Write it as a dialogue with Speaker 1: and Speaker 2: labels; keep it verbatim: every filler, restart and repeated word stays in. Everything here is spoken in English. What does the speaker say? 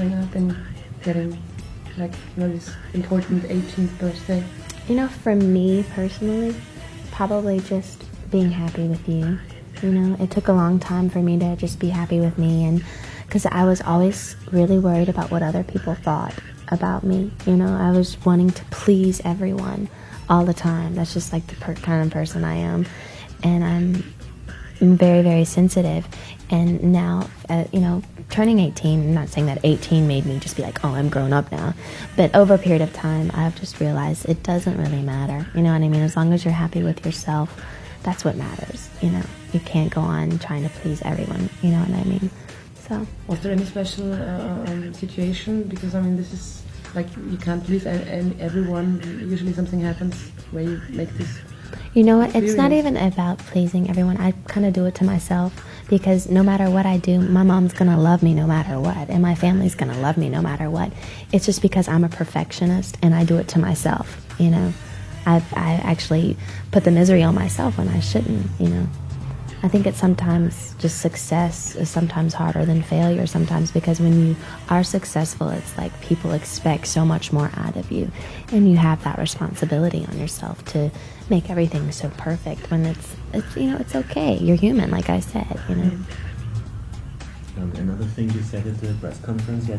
Speaker 1: growing up and getting, like, you know, this important eighteenth birthday?
Speaker 2: You know, for me personally, probably just being happy with you. You know, it took a long time for me to just be happy with me, and because I was always really worried about what other people thought about me. You know, I was wanting to please everyone all the time. That's just like the per- kind of person I am, and I'm, I'm very, very sensitive. And now, uh, you know, turning eighteen, I'm not saying that eighteen made me just be like, oh, I'm grown up now. But over a period of time, I've just realized it doesn't really matter. You know what I mean? As long as you're happy with yourself, that's what matters. You know, you can't go on trying to please everyone. You know what I mean? So.
Speaker 1: Was there any special uh, um, situation? Because, I mean, this is, like, you can't please everyone. Usually something happens where you make this.
Speaker 2: You know what? It's not even about pleasing everyone. I kind of do it to myself, because no matter what I do, my mom's going to love me no matter what, and my family's going to love me no matter what. It's just because I'm a perfectionist, and I do it to myself, you know. I I actually put the misery on myself when I shouldn't, you know. I think it's sometimes just success is sometimes harder than failure sometimes, because when you are successful, it's like people expect so much more out of you, and you have that responsibility on yourself to make everything so perfect when it's, it's you know, it's okay. You're human, like I said, you know.
Speaker 3: Um, another thing you said at the press conference